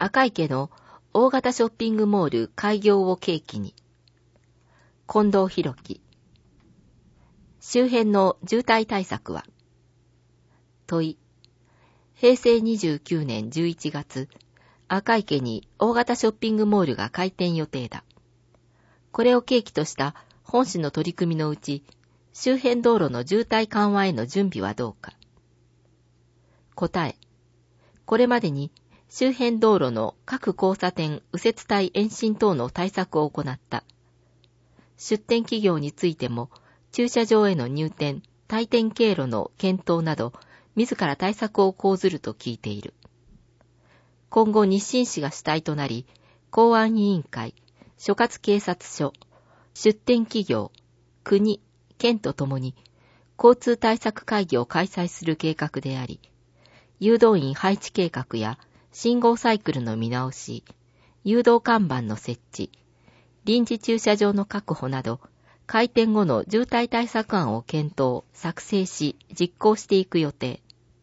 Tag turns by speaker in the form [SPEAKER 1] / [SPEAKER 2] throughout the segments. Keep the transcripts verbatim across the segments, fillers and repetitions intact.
[SPEAKER 1] 赤池の大型ショッピングモール開業を契機に。近藤博樹。周辺の渋滞対策は？問い。平成にじゅうきゅうねんじゅういちがつ、赤池に大型ショッピングモールが開店予定だ。これを契機とした本市の取り組みのうち、周辺道路の渋滞緩和への準備はどうか。答え。これまでに周辺道路の各交差点、右折帯延伸等の対策を行った。出店企業についても、駐車場への入店、退店経路の検討など、自ら対策を講ずると聞いている。今後日清市が主体となり、公安委員会、所轄警察署、出店企業、国、県とともに、交通対策会議を開催する計画であり、誘導員配置計画や信号サイクルの見直し、誘導看板の設置、臨時駐車場の確保など、開店後の渋滞対策案を検討、作成し、実行していく予定。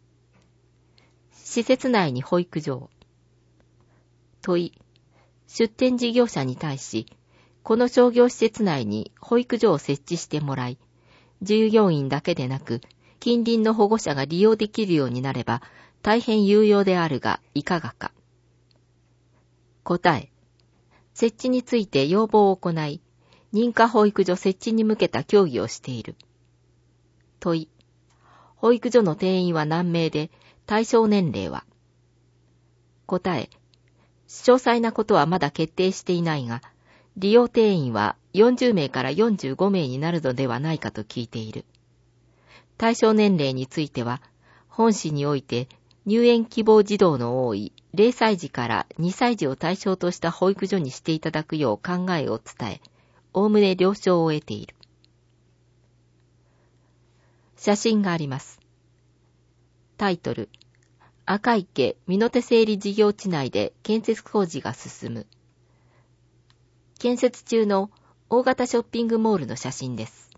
[SPEAKER 1] 施設内に保育所。問い。出店事業者に対し、この商業施設内に保育所を設置してもらい、従業員だけでなく、近隣の保護者が利用できるようになれば、大変有用であるが、いかがか。答え。設置について要望を行い、認可保育所設置に向けた協議をしている。問い。保育所の定員は何名で、対象年齢は？答え。詳細なことはまだ決定していないが、利用定員はよんじゅうめいからよんじゅうごめいになるのではないかと聞いている。対象年齢については、本市において入園希望児童の多いゼロさいじからにさいじを対象とした保育所にしていただくよう考えを伝え、おおむね了承を得ている。写真があります。タイトル。赤池美濃手整理事業地内で建設工事が進む。建設中の大型ショッピングモールの写真です。